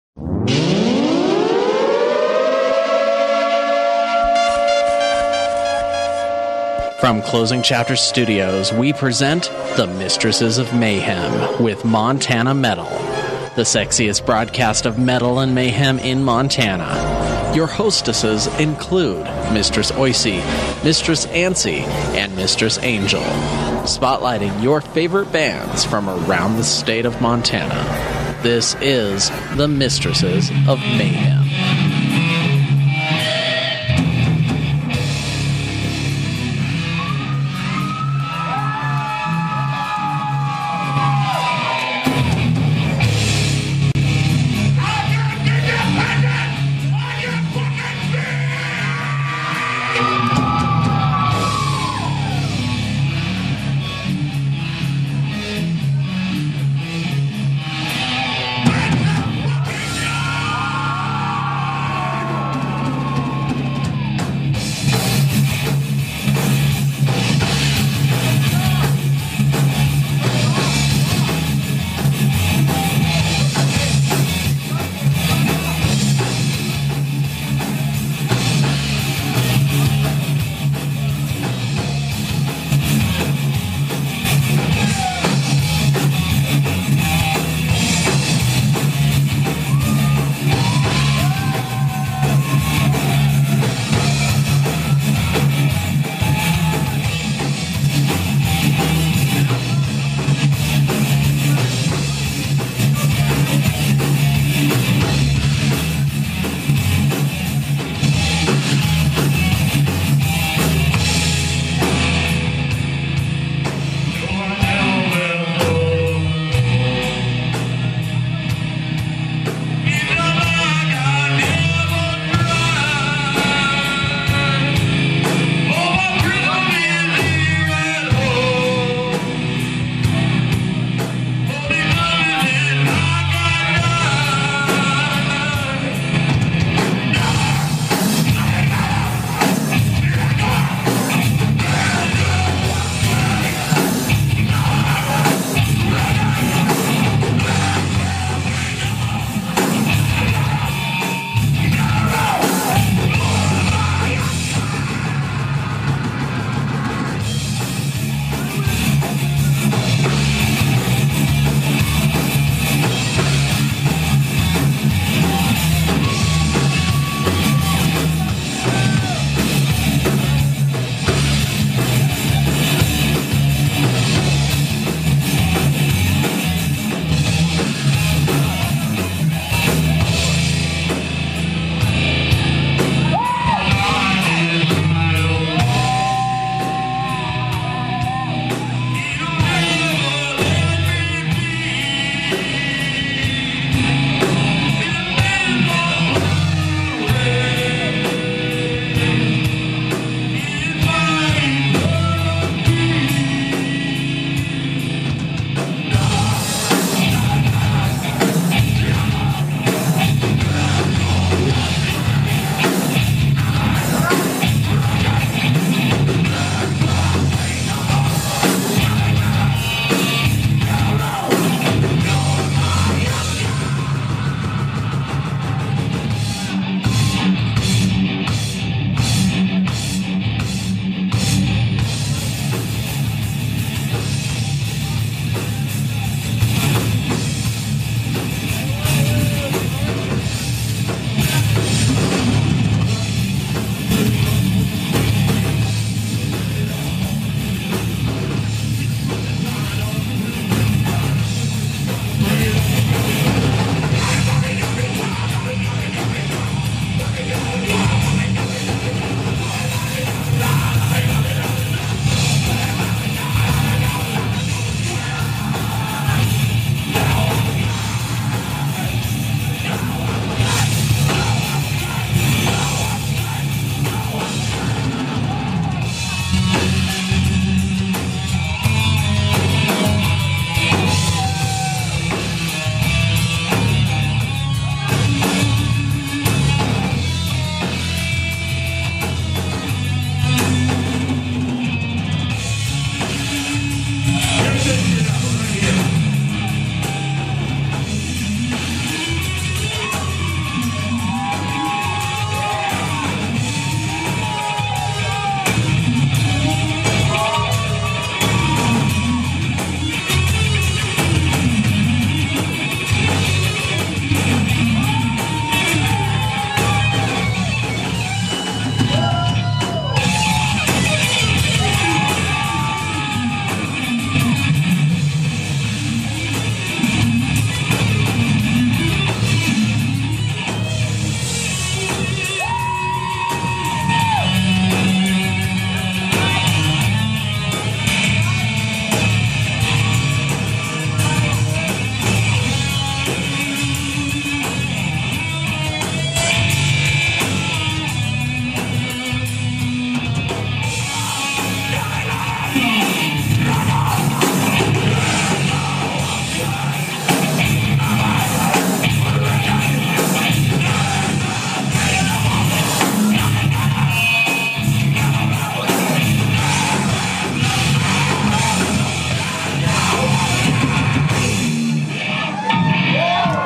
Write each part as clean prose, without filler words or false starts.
From Closing Chapter Studios, we present The Mistresses of Mayhem with Montana Metal, the sexiest broadcast of metal and mayhem in Montana. Your hostesses include Mistress Oicy, Mistress Ancy, and Mistress Angel, spotlighting your favorite bands from around the state of Montana. This is The Mistresses of Mayhem.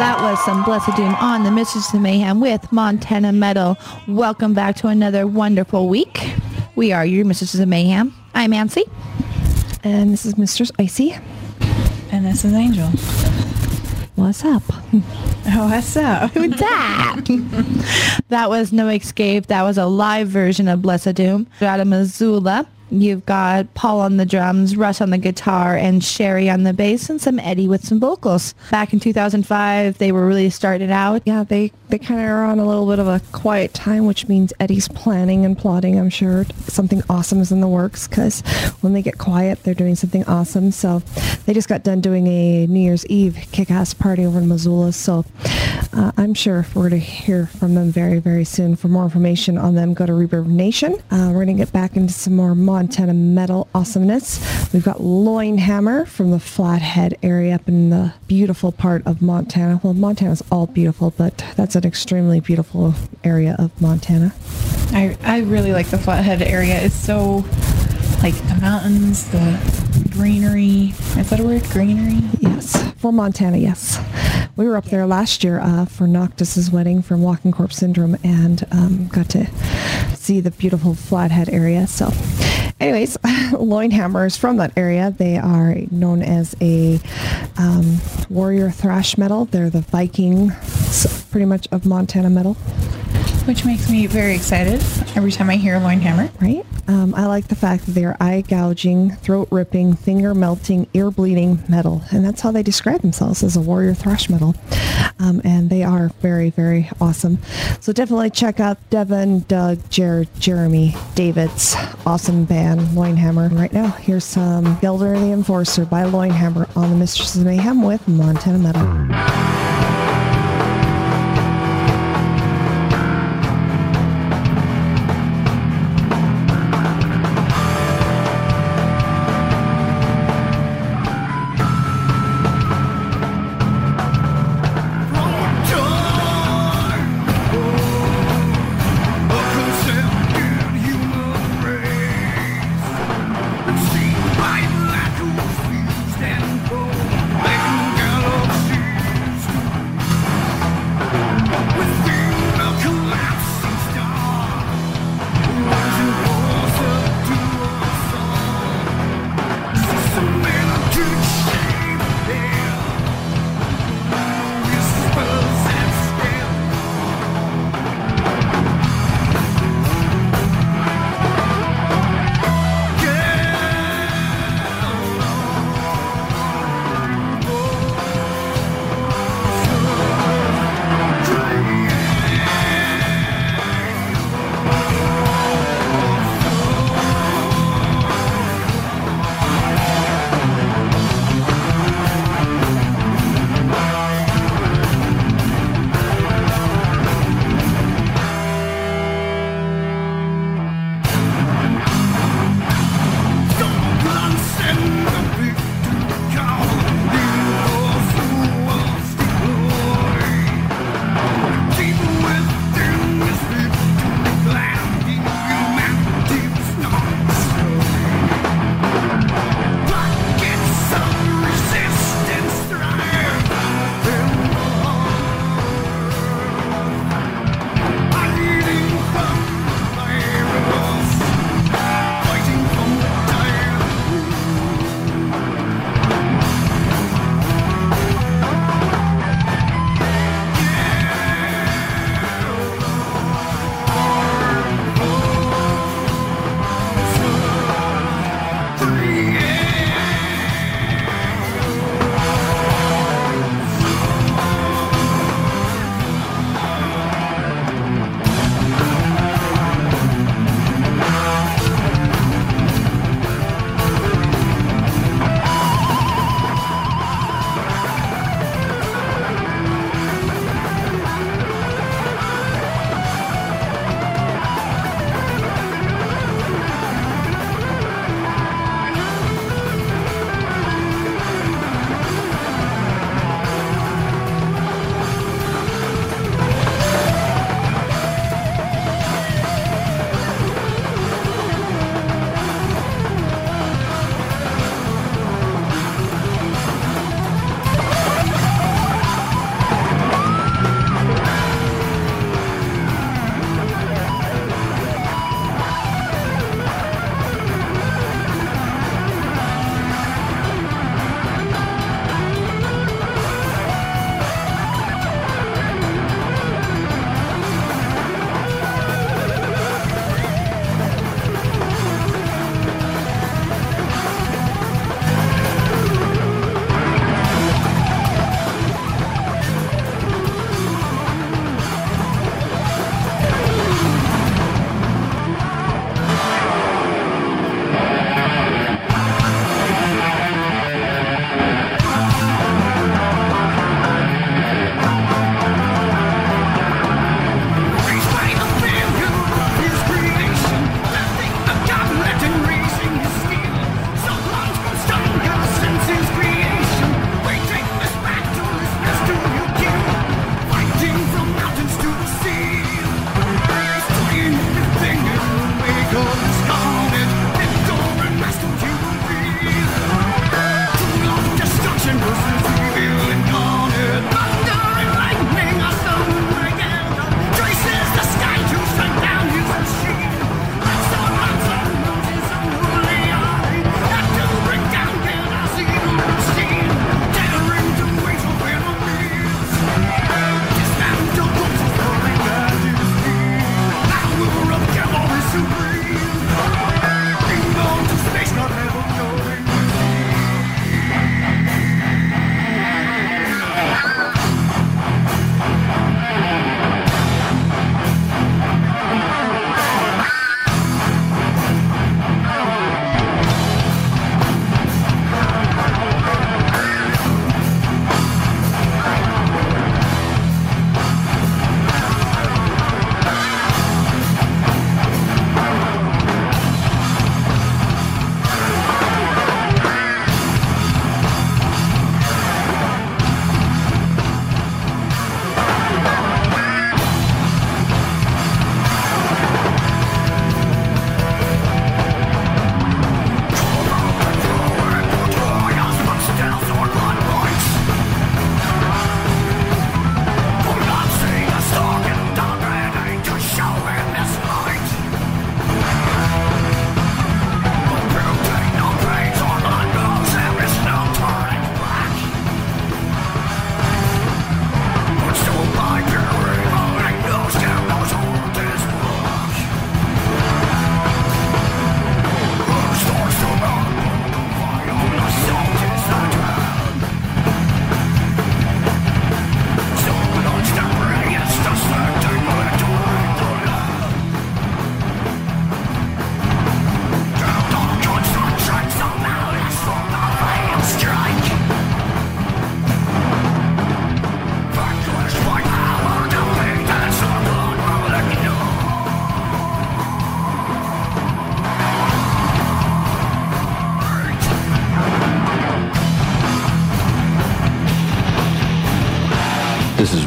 That was some Blessed Doom on the Mistresses of Mayhem with Montana Metal. Welcome back to another wonderful week. We are your Mistresses of Mayhem. I'm Nancy. And this is Mistress Icy. And this is Angel. What's up? Oh, what's up? What's up? That was No Escape. That was a live version of Blessed Doom out of Missoula. You've got Paul on the drums, Russ on the guitar, and Sherry on the bass, and some Eddie with some vocals. Back in 2005, they were really started out. Yeah, they kind of are on a little bit of a quiet time, which means Eddie's planning and plotting. I'm sure something awesome is in the works, because when they get quiet, they're doing something awesome. So they just got done doing a New Year's Eve kick-ass party over in Missoula. So I'm sure we're going to hear from them very, very soon. For more information on them, go to Reverb Nation. We're going to get back into some more Montana metal awesomeness. We've got Loinhammer from the Flathead area up in the beautiful part of Montana. Well, Montana's all beautiful, but that's an extremely beautiful area of Montana. I really like the Flathead area. It's so, like, the mountains, the greenery. Is that a word? Greenery? Yes. For Montana, yes. We were up there last year for Noctis's wedding from Walking Corpse Syndrome, and got to see the beautiful Flathead area. So anyways, Loinhammer is from that area. They are known as a warrior thrash metal. They're the Vikings, pretty much, of Montana metal. Which makes me very excited every time I hear Loinhammer. Right? I like the fact that they're eye-gouging, throat-ripping, finger-melting, ear-bleeding metal. And that's how they describe themselves, as a warrior thrash metal. And they are very, very awesome. So definitely check out Devin, Doug, Jared, Jeremy, David's awesome band, Loinhammer. Right now, here's some Gelder the Enforcer by Loinhammer on the Mistresses of Mayhem with Montana Metal.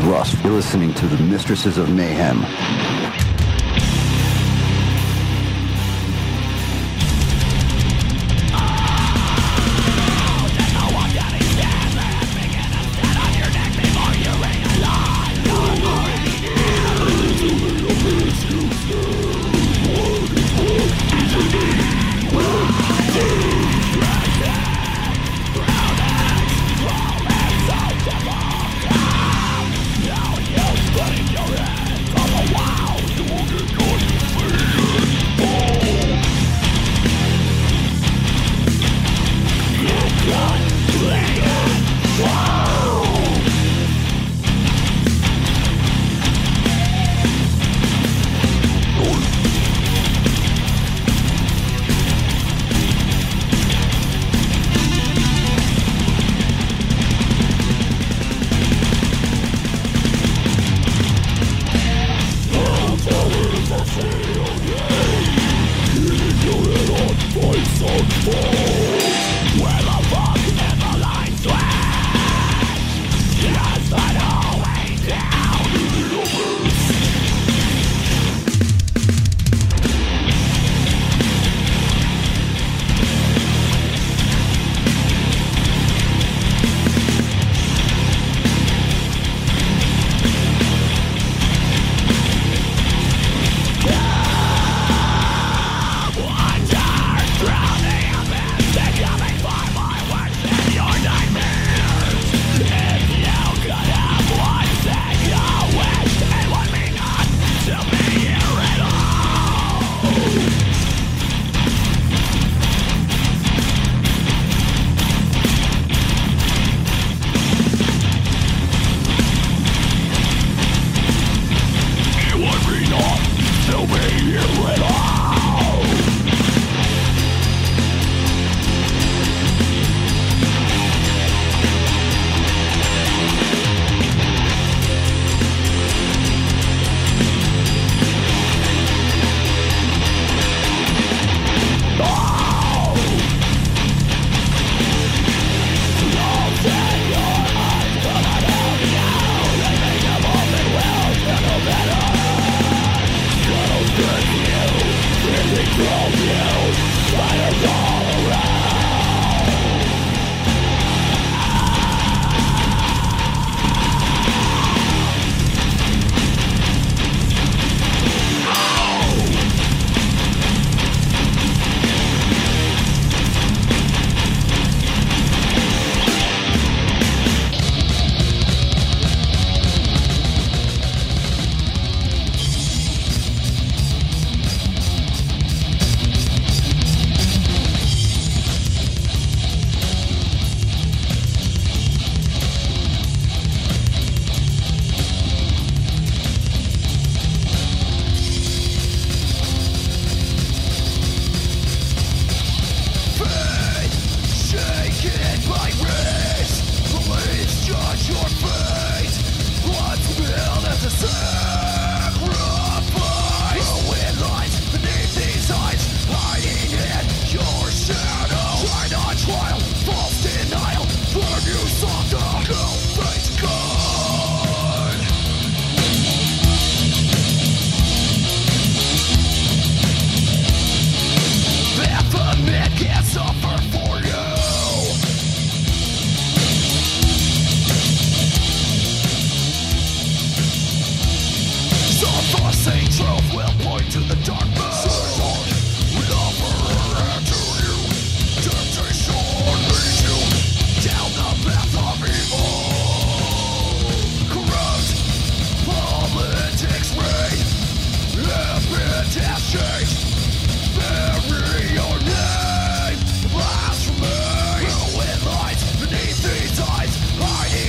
Russ. You're listening to the Mistresses of Mayhem.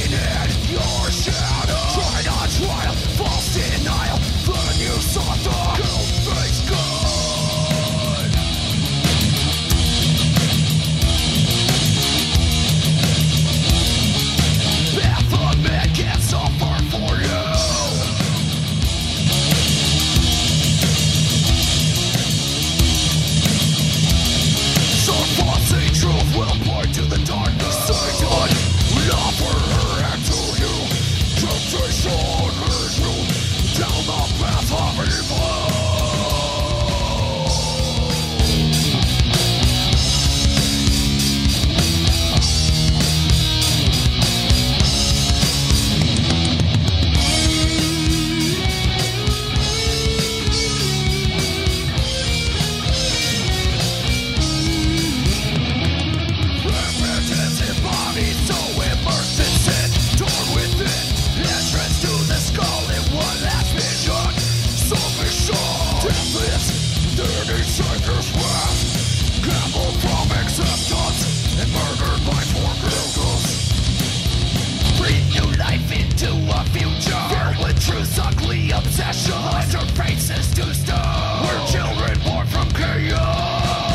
Denial, the new sort of pressure, filled with truth's ugly obsession. Monster faces to stone. We're children born from chaos.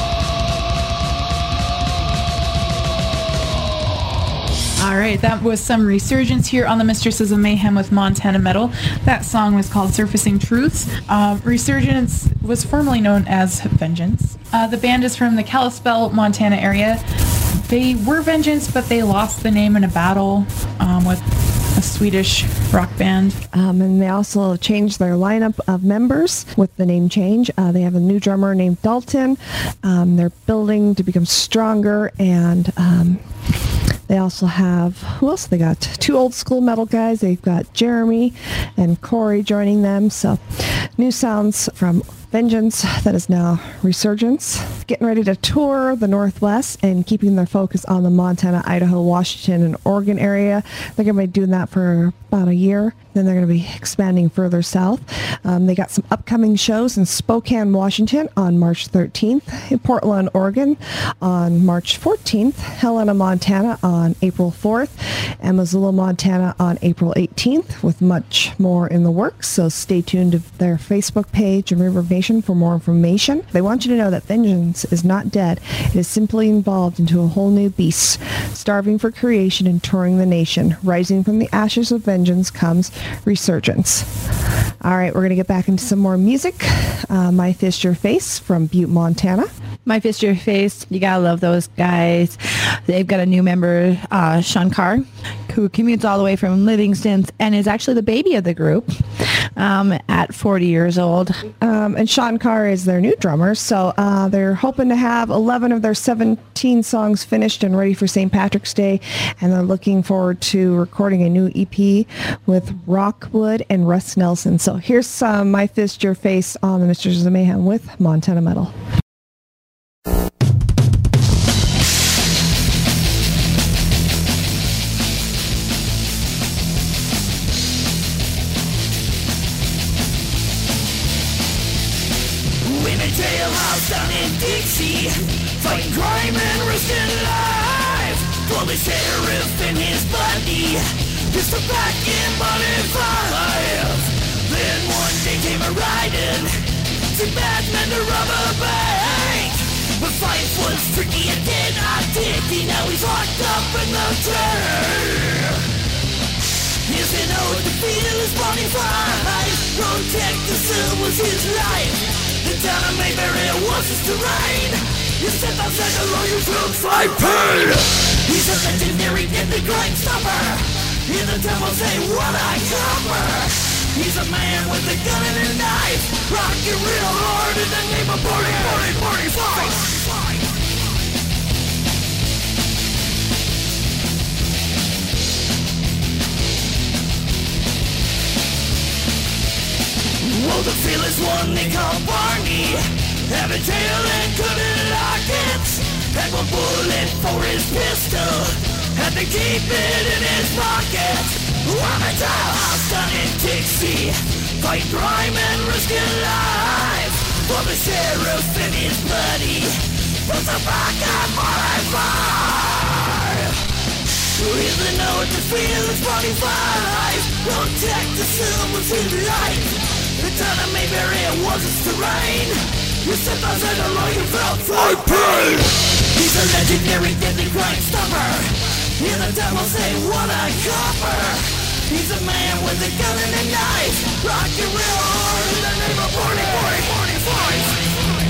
All right, that was some Resurgence here on the Mistresses of Mayhem with Montana Metal. That song was called Surfacing Truths. Resurgence was formerly known as Vengeance. The band is from the Kalispell, Montana area. They were Vengeance, but they lost the name in a battle with a Swedish rock band. And they also changed their lineup of members with the name change. They have a new drummer named Dalton. They're building to become stronger, and they also have, who else they got? 2 old school metal guys. They've got Jeremy and Corey joining them. So new sounds from Vengeance, that is now Resurgence. Getting ready to tour the Northwest and keeping their focus on the Montana, Idaho, Washington, and Oregon area. They're going to be doing that for about a year. Then they're going to be expanding further south. They got some upcoming shows in Spokane, Washington on March 13th, in Portland, Oregon on March 14th, Helena, Montana on April 4th, and Missoula, Montana on April 18th, with much more in the works. So stay tuned to their Facebook page and Reverb Nation for more information. They want you to know that Vengeance is not dead. It is simply evolved into a whole new beast, starving for creation and touring the nation. Rising from the ashes of vengeance comes Resurgence. All right, we're going to get back into some more music. My Fist Your Face from Butte, Montana. My Fist Your Face, you gotta love those guys. They've got a new member, Sean Carr, who commutes all the way from Livingston and is actually the baby of the group at 40 years old. And Sean Carr is their new drummer, so they're hoping to have 11 of their 17 songs finished and ready for St. Patrick's Day, and they're looking forward to recording a new EP with Rockwood and Russ Nelson. So here's some My Fist Your Face on the Mistresses of Mayhem with Montana Metal. Down in Dixie, fighting crime and risking life. Police sheriff and his buddy, pistol back in '5. Then one day came a riding, 2 bad men to rob a bank. But Fife was tricky and did not dicky. Now he's locked up in the tank. His note to feel his body flies. Protect the cell was his life. The town of Mayberry was his terrain. You set outside the lawyer's room, fight pain. He's a legendary deadly crime stopper. In the town will say, what a copper. He's a man with a gun and a knife, rocking real hard in the name of party, fight. Oh, the fearless one they call Barney, have a tail and couldn't lock it. Had 1 bullet for his pistol, had to keep it in his pocket. I'm a jailhouse down in Dixie, fight crime and risking life. For the sheriff and his buddy, puts a back on '5. Here's the note to feel his body flies. Protect the silver's his life. The town of Mayberry was his terrain. You stepped outside the law, you felt fight pain. He's a legendary deadly crime stopper. In the town will say, what a copper. He's a man with a gun and a knife, rocking real hard in the name of party, fight.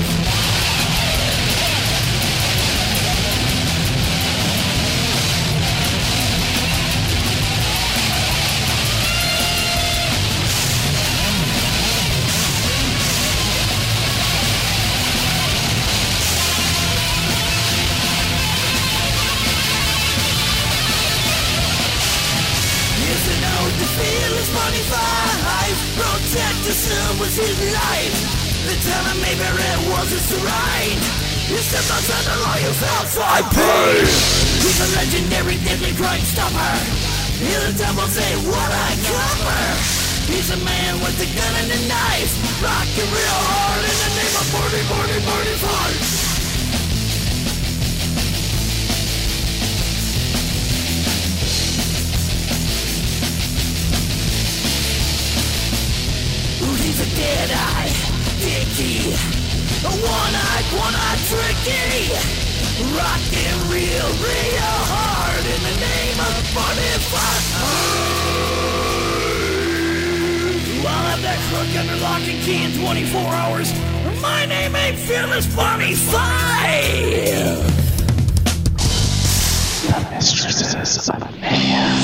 Protect the sun was his life. The town of Mayberry was his terrain. You stepped outside the law, you felt fight pain. He's a legendary deadly crime stopper. Hear the devil say, what a copper. He's a man with a gun and a knife, rocking real hard in the name of party, fight. entity. One-eyed, tricky. Rockin' real hard in the name of Bonnie. I'll have that truck under lock and key in 24 hours. My name ain't Fearless Bonnie 5. The Mistresses of Mayhem.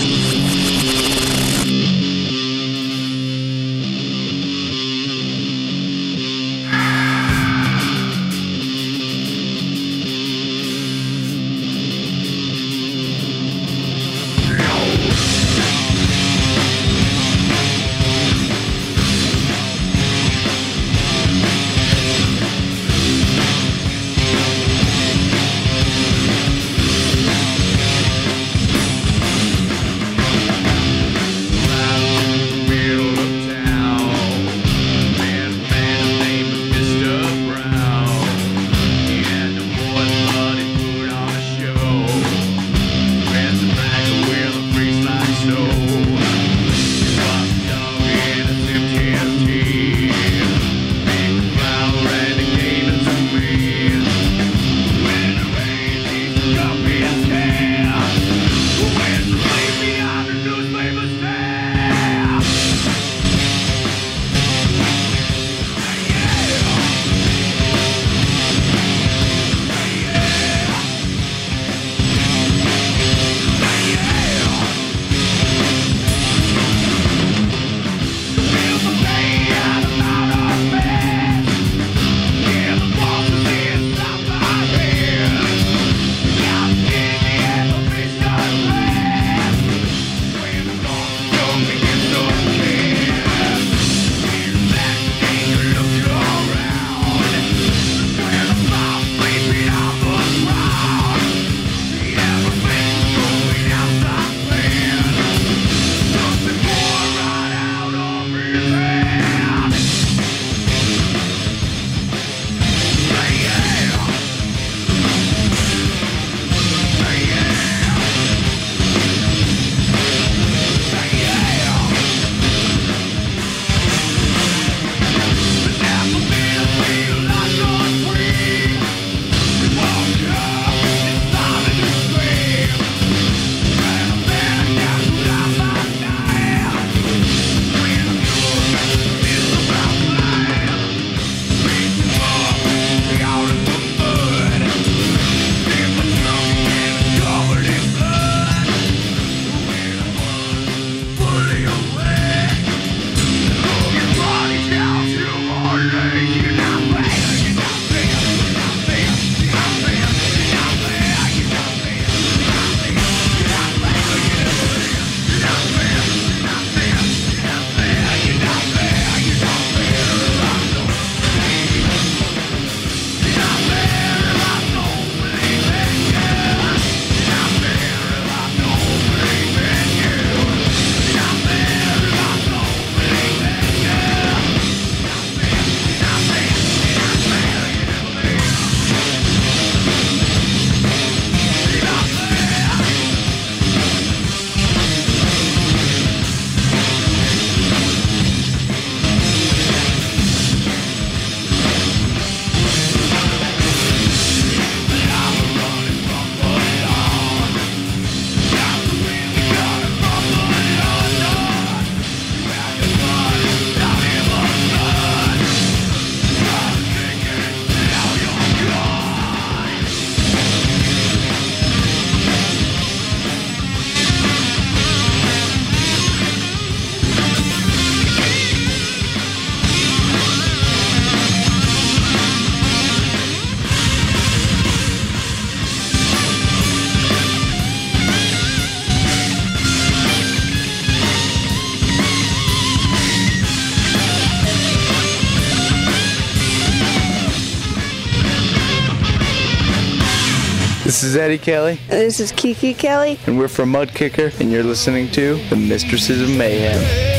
This is Eddie Kelly. This is Kiki Kelly. And we're from Mudkicker, and you're listening to The Mistresses of Mayhem.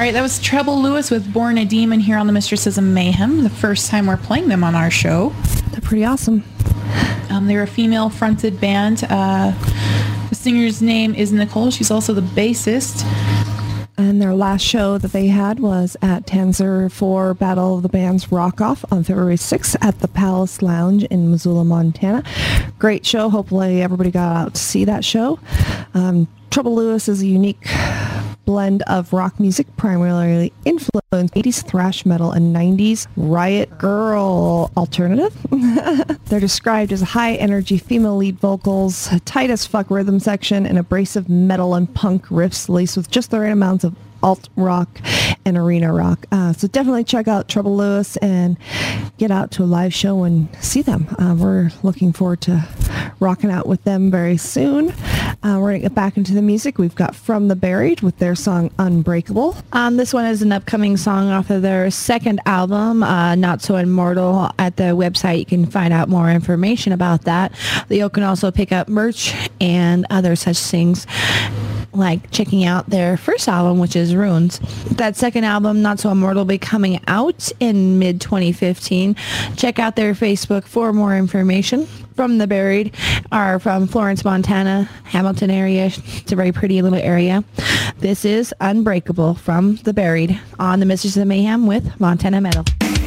right, that was Treble Lewis with Born a Demon here on the Mistresses of Mayhem. The first time we're playing them on our show. They're pretty awesome. They're a female-fronted band. The singer's name is Nicole. She's also the bassist. And their last show that they had was at Tanzer for Battle of the Bands Rock Off on February 6th at the Palace Lounge in Missoula, Montana. Great show. Hopefully everybody got out to see that show. Treble Lewis is a unique blend of rock music, primarily influenced 80s thrash metal and 90s Riot Girl alternative. They're described as high energy female lead vocals, a tight as fuck rhythm section, and abrasive metal and punk riffs laced with just the right amounts of alt rock and arena rock. So definitely check out Treble Lewis and get out to a live show and see them. We're looking forward to rocking out with them very soon. We're going to get back into the music. We've got From the Buried with their song Unbreakable. This one is an upcoming song off of their second album, Not So Immortal. At the website, you can find out more information about that. You can also pick up merch and other such things, like checking out their first album, which is Runes. That second album, Not So Immortal, will be coming out in mid-2015. Check out their Facebook for more information. From the Buried are from Florence, Montana, Hamilton area. It's a very pretty little area. This is Unbreakable from the Buried on the Mistresses of Mayhem with Montana Metal.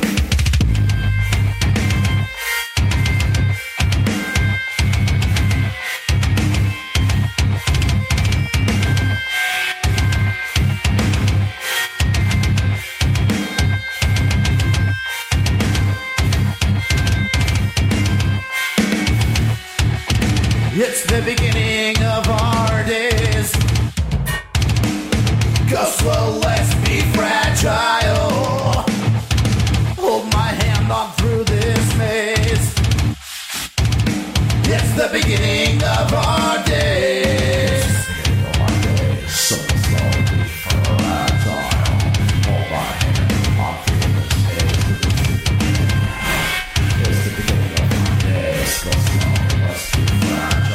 It's the beginning of our days. Go slow, let's be fragile. Hold my hand on through this maze. It's the beginning of our days. So slow, be fragile. Hold my hand on through this maze. It's the beginning of our days. Go slow, let's be fragile.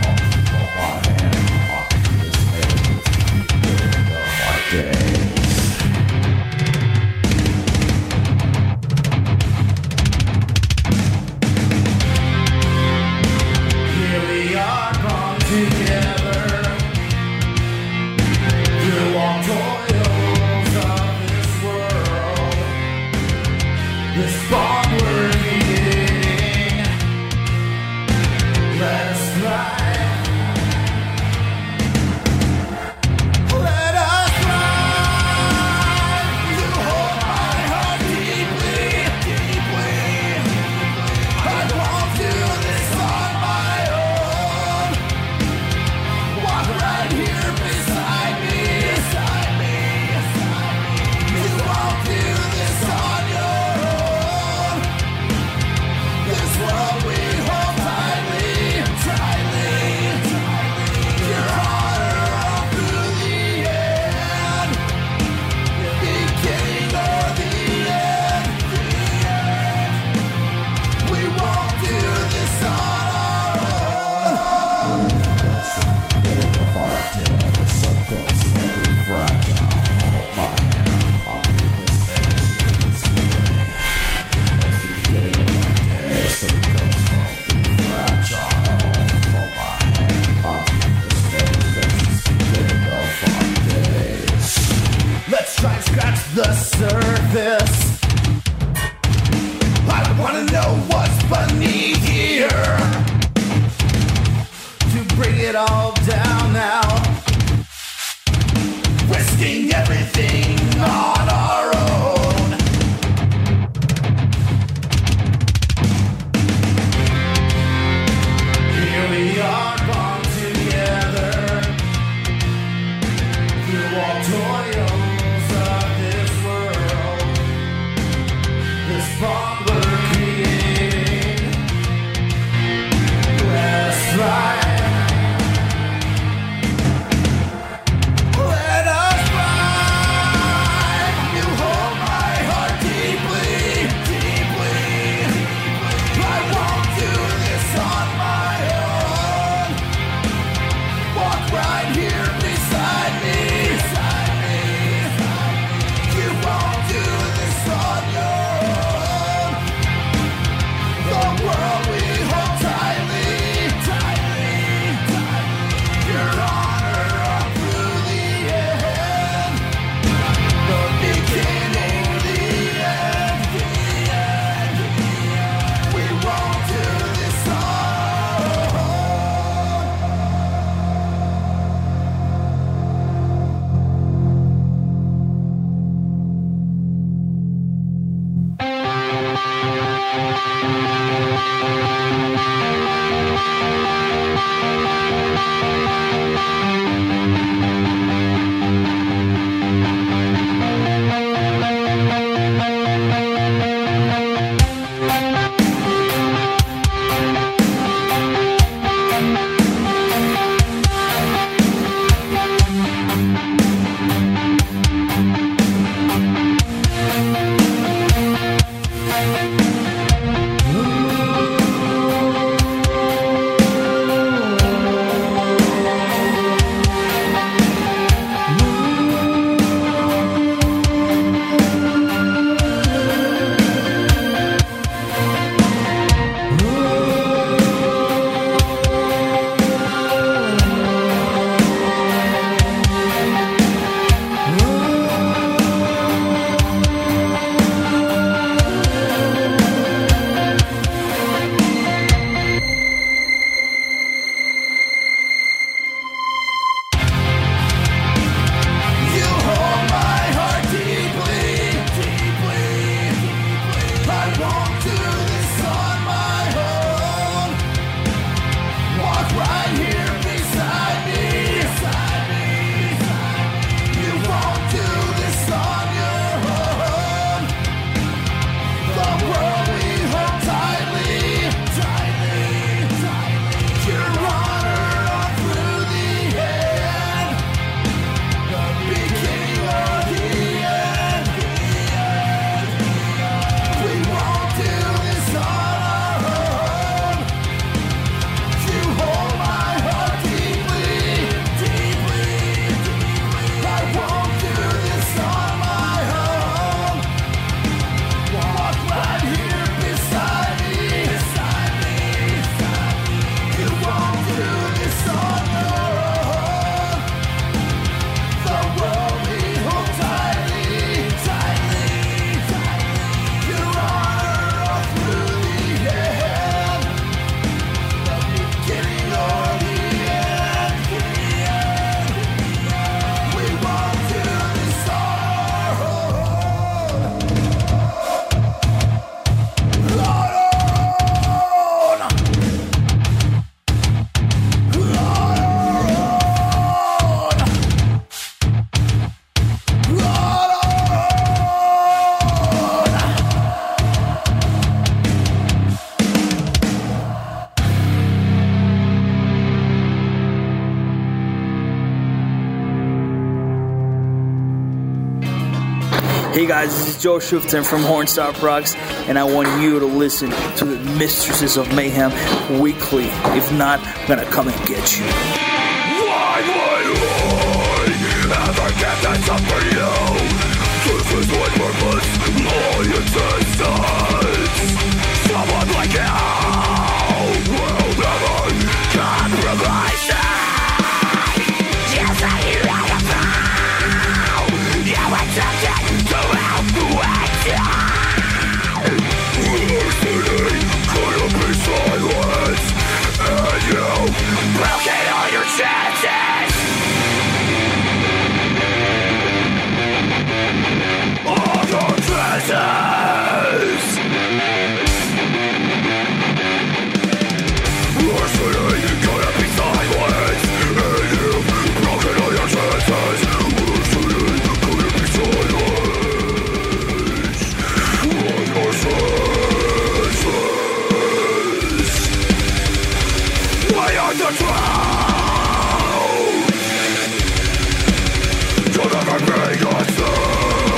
The surface. I wanna know what's beneath here to bring it all down now. Risking everything on our own. Here we are, bound together through all toil. Bond we're creating. Let's ride. Let us ride. You hold my heart deeply, deeply. I won't do this on my own. Walk right here beside me, beside me. Hey guys, this is Joe Shufton from Hornstop Rocks, and I want you to listen to the Mistresses of Mayhem weekly. If not, I'm gonna come and get you. Why would I ever get that up for you? This is my purpose, my existence. Someone like you will never compromise it. You say you had a vow. You accepted to help the way. Listening couldn't be silence, and you broken all your chances. All your chances. Listening couldn't be silence, and you broken all your chances. Listening couldn't be silence. All your chances. Why are the drowned? You'll never make a sound.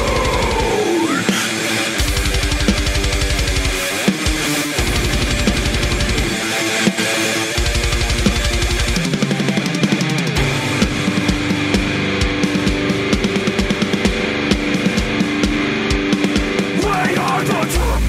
We are the drowned.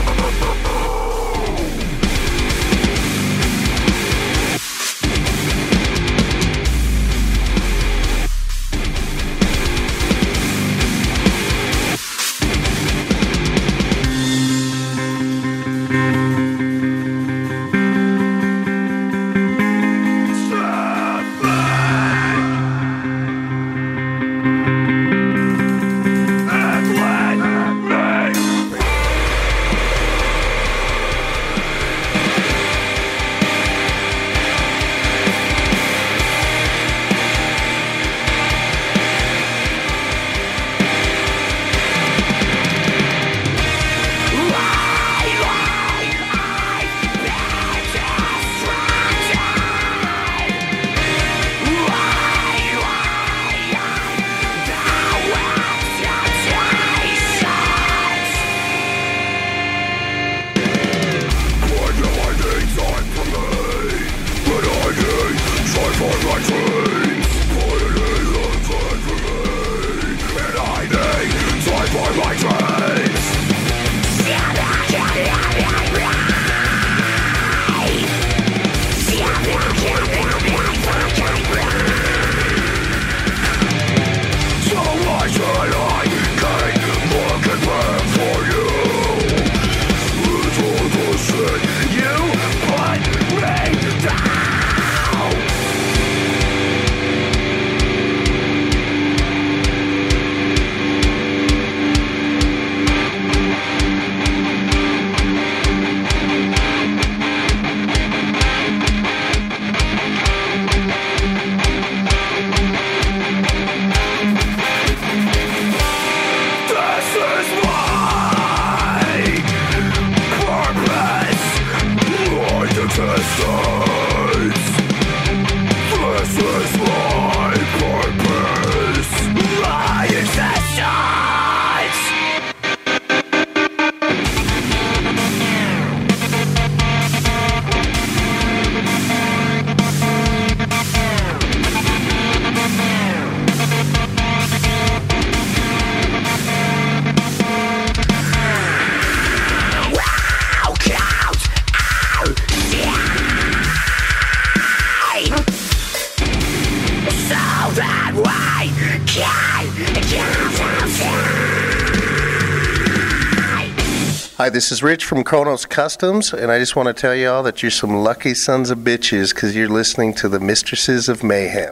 Hi, this is Rich from Kronos Customs, and I just want to tell you all that you're some lucky sons of bitches because you're listening to the Mistresses of Mayhem.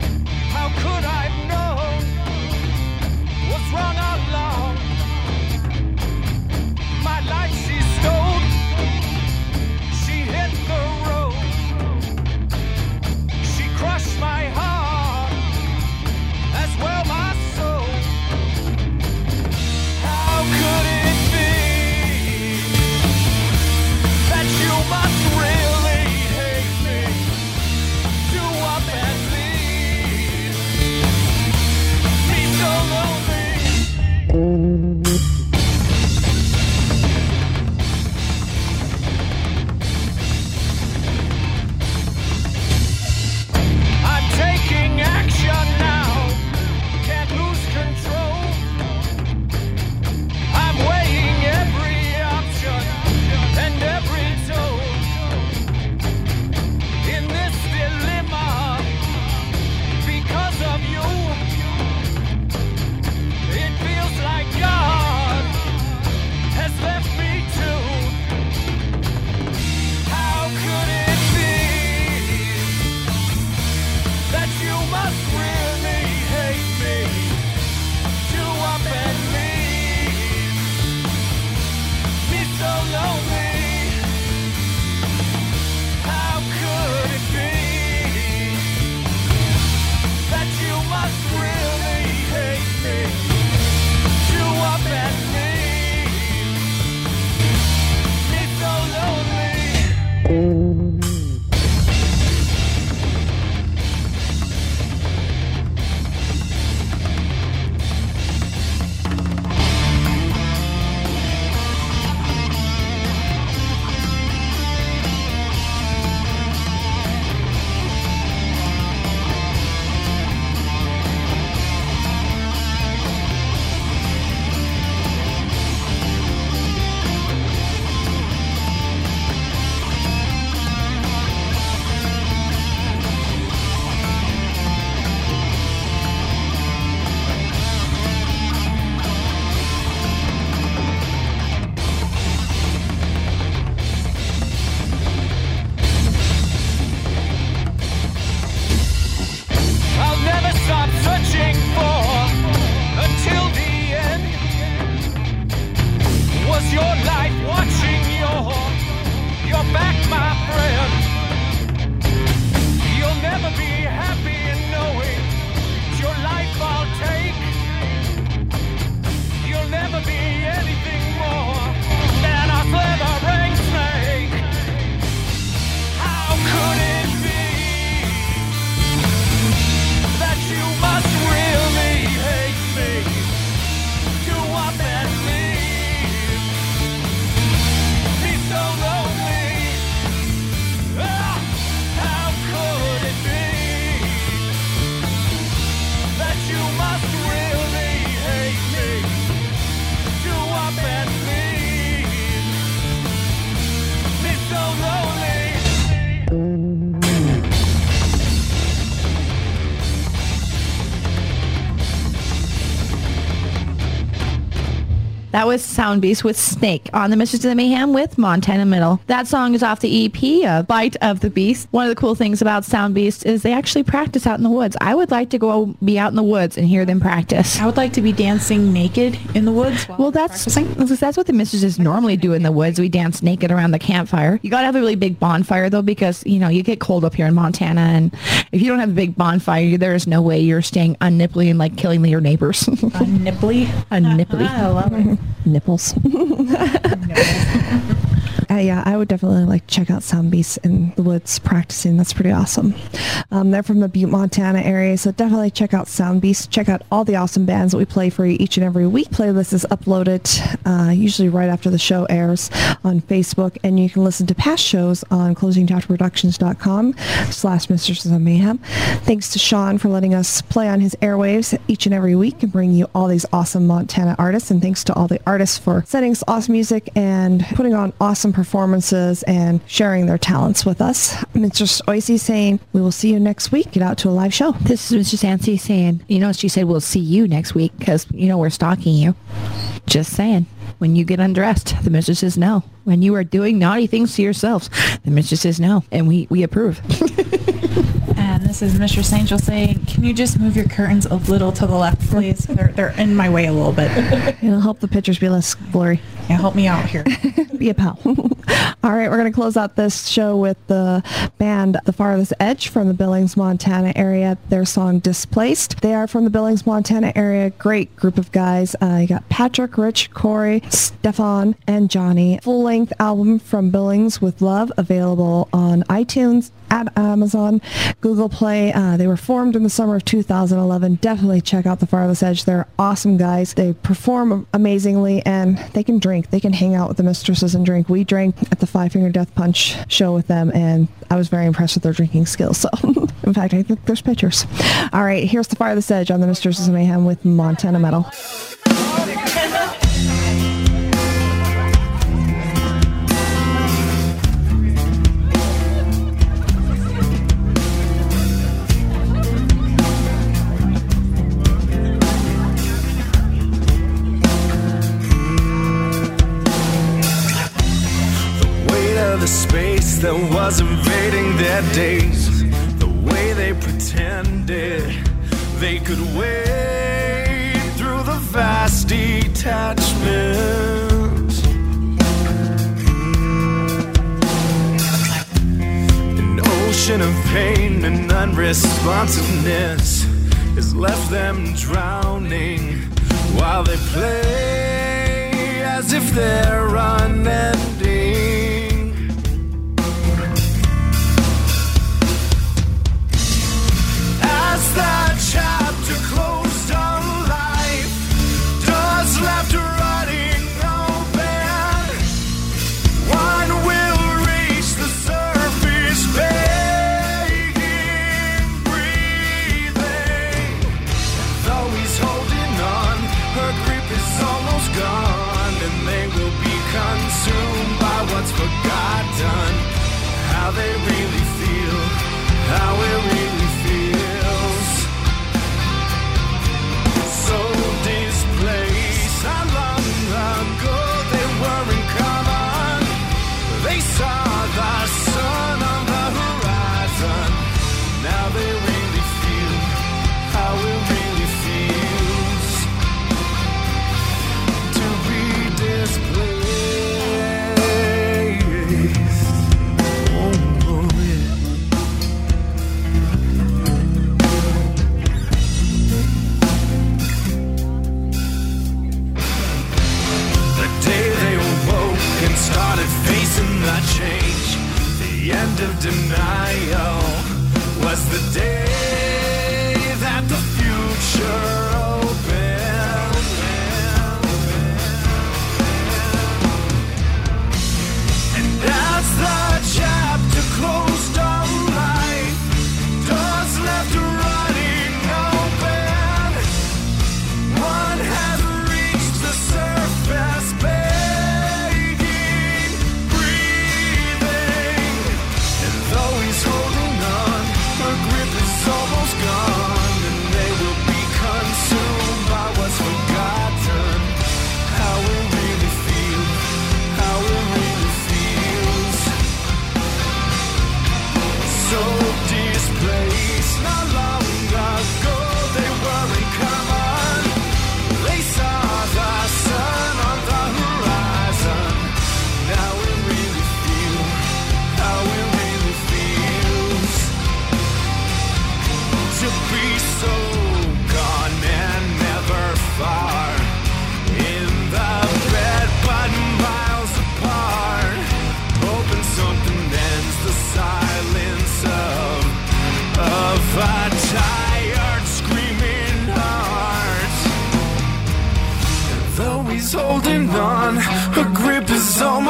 What's wrong all along? That was Sound Beast with Snake on the Mistresses of Mayhem with Montana Metal. That song is off the EP, Bite of the Beast. One of the cool things about Sound Beast is they actually practice out in the woods. I would like to go be out in the woods and hear them practice. I would like to be dancing naked in the woods. Well, that's what the Mistresses normally do in the woods. We dance naked around the campfire. You gotta have a really big bonfire though, because you get cold up here in Montana, and if you don't have a big bonfire, there is no way you're staying unnipply and like killing your neighbors. Unnipply? Unnipply. I love it. Nipples. Yeah, I would definitely like to check out Sound Beast in the woods practicing. That's pretty awesome. They're from the Butte, Montana area, so definitely check out Sound Beast. Check out all the awesome bands that we play for you each and every week. Playlist is uploaded usually right after the show airs on Facebook, and you can listen to past shows on closingchapterproductions.com/Mistresses of Mayhem. Thanks to Sean for letting us play on his airwaves each and every week and bring you all these awesome Montana artists, and thanks to all the artists for sending us awesome music and putting on awesome performances and sharing their talents with us. Mistress Oisey saying, we will see you next week. Get out to a live show. This is Mistress Nancy saying, she said we'll see you next week because, we're stalking you. Just saying. When you get undressed, the mistresses know. When you are doing naughty things to yourselves, the mistresses know. And we approve. And this is Mistress Angel saying, can you just move your curtains a little to the left, please? They're in my way a little bit. It'll help the pictures be less blurry. Yeah, help me out here. Be a pal. All right, we're going to close out this show with the band The Farthest Edge from the Billings, Montana area. Their song Displaced. They are from the Billings, Montana area. Great group of guys. You got Patrick, Rich, Corey, Stefan, and Johnny. Full-length album from Billings with Love, available on iTunes, at Amazon, Google Play. They were formed in the summer of 2011. Definitely check out The Farthest Edge. They're awesome guys. They perform amazingly, and they can drink. They can hang out with the mistresses and drink. We drank at the Five Finger Death Punch show with them, and I was very impressed with their drinking skills. So, in fact, I think there's pictures. All right, here's The Farthest Edge on the Mistresses of Mayhem with Montana Metal. The space that was invading their days, the way they pretended they could wade through the vast detachment. An ocean of pain and unresponsiveness has left them drowning while they play as if they're unending. That chapter closed on life, doors left running open. One will reach the surface, begging, breathing. Though he's holding on, her grip is almost gone, and they will be consumed by what's forgotten. How they really feel, how it really feels. So displaced, how long ago they were in common. They saw the sun on the horizon. Now they really feel how it really feels to be displaced. Started facing the change. The end of denial was the day that the future opened. And as the chapter closed on life, doors left running open. One has reached the surface, almost gone, and they will be consumed by what's forgotten. How will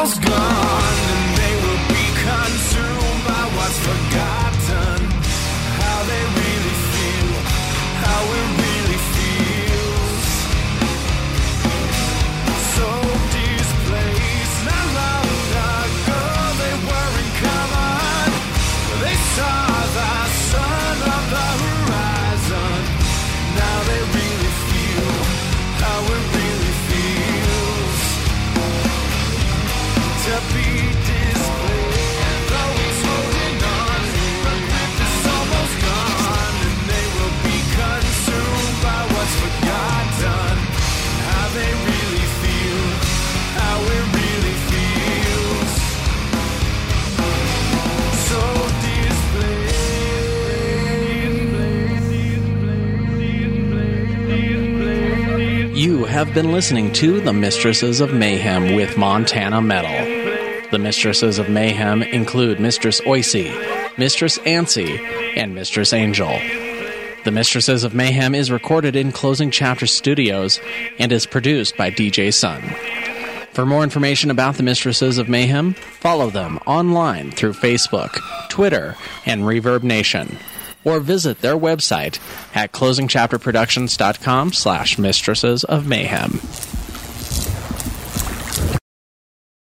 almost gone, and they will be consumed by what's forgotten. How they really feel, how it really feels. So displaced, not long ago they were in common. They saw the sun on the horizon. Now they really feel how it really feels to be displaced. Though it's holding on, the grip is almost gone, and they will be consumed by what's forgotten. How they really feel, how it really feels. So You have been listening to The Mistresses of Mayhem with Montana Metal. The Mistresses of Mayhem include Mistress Oicy, Mistress Ancy, and Mistress Angel. The Mistresses of Mayhem is recorded in Closing Chapter Studios and is produced by DJ Sun. For more information about the Mistresses of Mayhem, follow them online through Facebook, Twitter, and Reverb Nation, or visit their website at closingchapterproductions.com/Mistresses of Mayhem.